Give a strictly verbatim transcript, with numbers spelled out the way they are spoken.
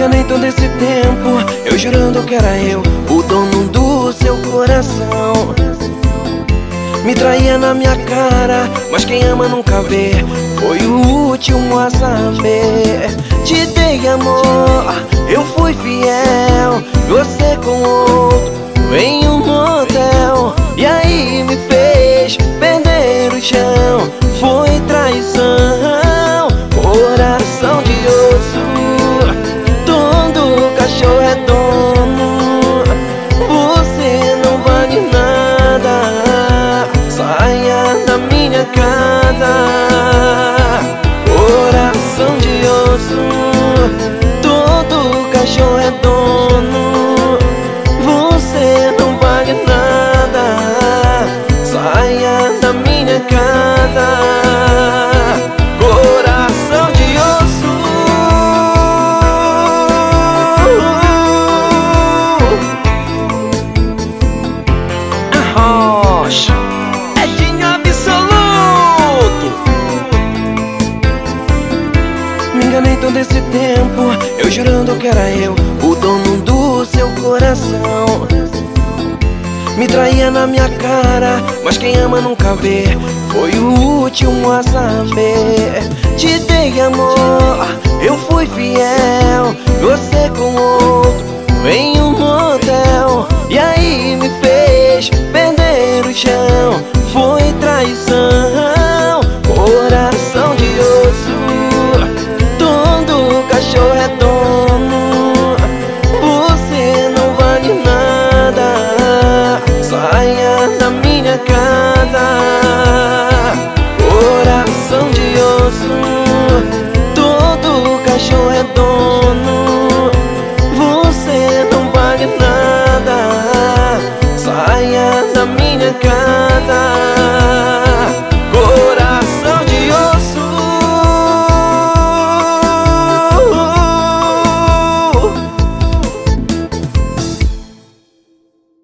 enganei todo esse tempo, eu jurando que era eu o dono do seu coração. Me traía na minha cara, mas quem ama nunca vê. Foi o último a saber. Te dei amor, eu fui fiel. Você com outro em um motel. E aí me fez perder o chão. Foi traição, coração de osso. Todo cachorro é dono. Você não vale nada. Saia da minha casa. Coração de osso. Todo cachorro é dono. Você não vale nada. Saia da minha casa. Coração de osso. Arrocha Edinho absoluto. Me enganei todo esse tempo, eu jurando que era eu o dono do seu coração. Me traía na minha cara, mas quem ama nunca vê. Foi o último a saber. Te dei amor, eu fui fiel. Você com outro em um motel. E aí me fez perder o chão.